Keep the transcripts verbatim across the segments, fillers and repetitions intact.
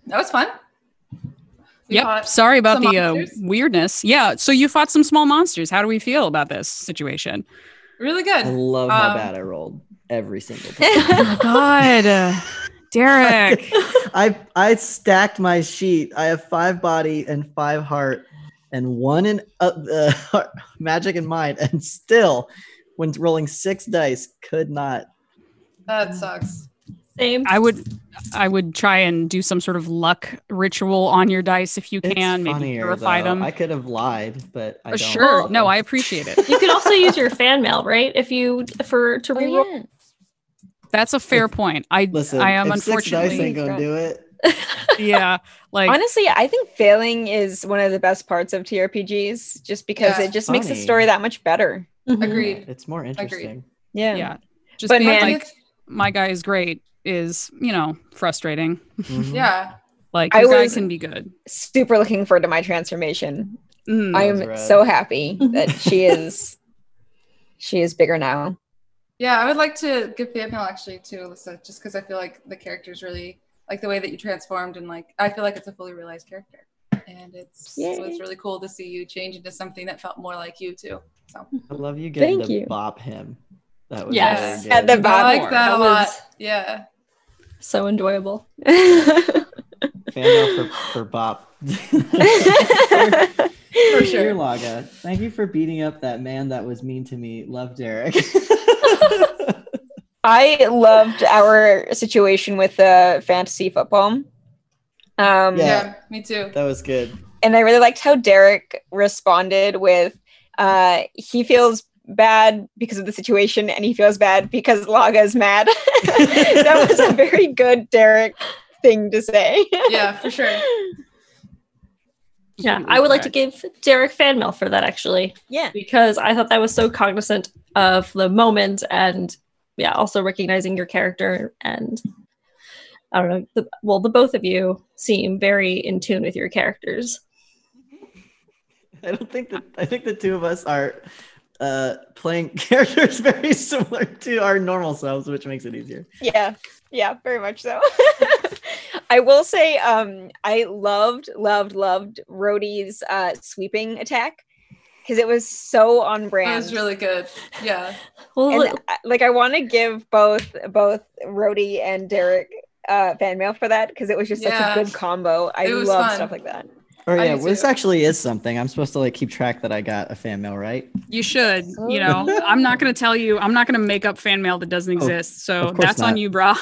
That was fun. We yep. Sorry about the uh, monsters. weirdness. Yeah. So you fought some small monsters. How do we feel about this situation? Really good. I love um, how bad I rolled every single time. Oh my God. Uh, Derek. I I stacked my sheet. I have five body and five heart and one in uh, uh, heart, magic and mind, and still, when rolling six dice, could not. That sucks. Same. I would I would try and do some sort of luck ritual on your dice if you It's can. Maybe funnier, purify though. them. I could have lied, but I Uh, don't. sure. No, I appreciate it. You can also use your fan mail, right? If you for to Oh, reroll. yeah. That's a fair point. I Listen, I am if six dice unfortunately ain't gonna do it. yeah. Like Honestly, I think failing is one of the best parts of T R P Gs, just because Yeah. it just makes the Funny. story that much better. Mhm. Agreed. It's more interesting. Yeah. yeah. Just But being man- like my guy is great is, you know, frustrating. Mhm. Yeah. Like I your guy was- can be good. Super looking forward to my transformation. Mm. I was am rad. so happy that she is she is bigger now. Yeah, I would like to give fan mail actually to Alyssa, just because I feel like the character's really like the way that you transformed, and like I feel like it's a fully realized character, and it's so Yay. it's really cool to see you change into something that felt more like you too. So I love you getting Thank to you. bop him. That was Yes. really At good. the bop. I like more. that a That lot. was- Yeah. So enjoyable. Fan mail for, for bop. For Dear sure. Laga, thank you for beating up that man that was mean to me. Love, Derek. I loved our situation with the fantasy football. Um, Yeah. Yeah, me too. That was good. and I really liked how Derek responded with uh, he feels bad because of the situation and he feels bad because Laga is mad. That was a very good Derek thing to say. Yeah, for sure. Yeah, I would like to give Derek fan mail for that actually, Yeah. because I thought that was so cognizant of the moment and yeah, also recognizing your character and I don't know. The, well, the both of you seem very in tune with your characters. I don't think that I think the two of us are uh, playing characters very similar to our normal selves, which makes it easier. Yeah. Yeah, very much so. I will say um I loved, loved, loved Rhodey's uh sweeping attack because it was so on That brand. was really good. Yeah. Well, And uh, like I want to give both both Rhodey and Derek uh fan mail for that because it was just Yeah. such a good combo. I It was love fun. stuff like that. Oh I yeah, do this too. actually is something. I'm supposed to like keep track that I got a fan mail, right? You should, you know, I'm not going to tell you, I'm not going to make up fan mail that doesn't exist. So of course that's on not. you, brah.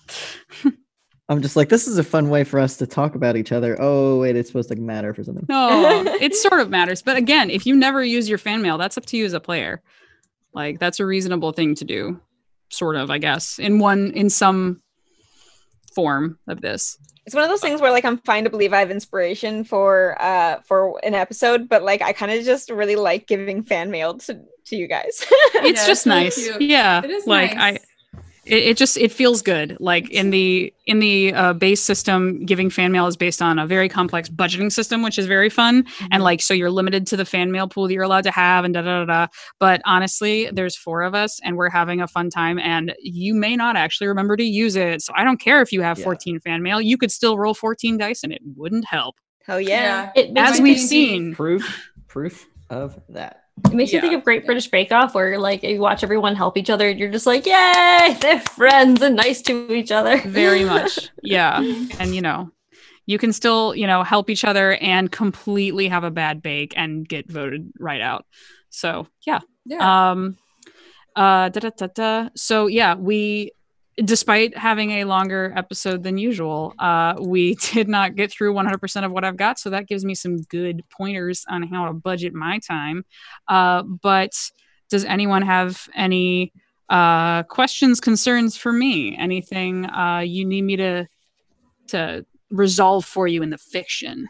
I'm just like, this is a fun way for us to talk about each other. Oh wait, it's supposed to matter for something. No, it sort of matters. But again, if you never use your fan mail, that's up to you as a player. Like that's a reasonable thing to do, sort of, I guess, in one, in some form of this. It's one of those things where like I'm fine to believe I have inspiration for uh for an episode, but like I kind of just really like giving fan mail to to you guys. It's Yeah, just it's really nice. cute. Yeah. It is like nice. I it, it just it feels good. Like in the in the uh, base system, giving fan mail is based on a very complex budgeting system, which is very fun. And like so you're limited to the fan mail pool that you're allowed to have and da da da da. But honestly, there's four of us and we're having a fun time and you may not actually remember to use it. So I don't care if you have Yeah. fourteen fan mail. You could still roll fourteen dice and it wouldn't help. Hell yeah. it makes, As me, we've think- seen. Proof, proof of that. it makes me Yeah. think of Great British Bake Off, where like you watch everyone help each other, and you're just like, yay, they're friends and nice to each other. Very much. Yeah. And you know, you can still, you know, help each other and completely have a bad bake and get voted right out. So yeah. Yeah. Um uh da, da, da, da. So yeah, we despite having a longer episode than usual, uh we did not get through one hundred percent of what I've got, so that gives me some good pointers on how to budget my time. Uh but does anyone have any uh questions, concerns for me? Anything uh you need me to to resolve for you in the fiction?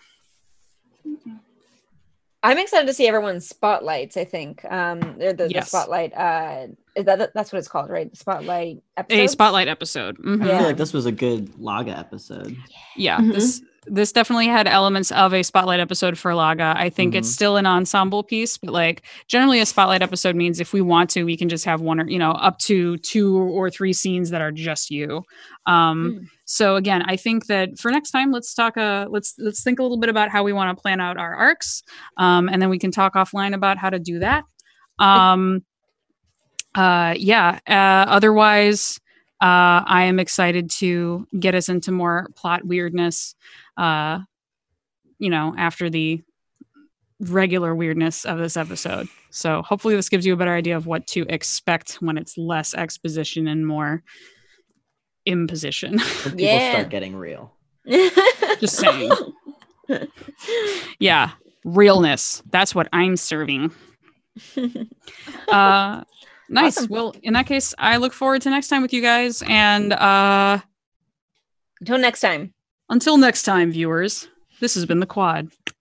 I'm excited to see everyone's spotlights, I think. Um they're the, the Yes. spotlight uh is that that's what it's called, right? The spotlight A episodes? spotlight episode. Mhm. I Yeah. feel like this was a good Laga episode. Yeah, Mhm. this this definitely had elements of a spotlight episode for Laga. I think Mhm. it's still an ensemble piece, but like generally a spotlight episode means if we want to, we can just have one or, you know, up to two or three scenes that are just you. Um, Mm. So again, I think that for next time, let's talk, uh, let's, let's think a little bit about how we want to plan out our arcs. Um, and then we can talk offline about how to do that. Um, uh, yeah. Uh, otherwise, uh, I am excited to get us into more plot weirdness, uh, you know, after the regular weirdness of this episode. So hopefully this gives you a better idea of what to expect when it's less exposition and more imposition. When people Yeah. start getting real. Just saying. Yeah. Realness. That's what I'm serving. Uh, nice. Awesome. Well, in that case, I look forward to next time with you guys. And uh, Until next time. until next time, viewers, this has been The Quad.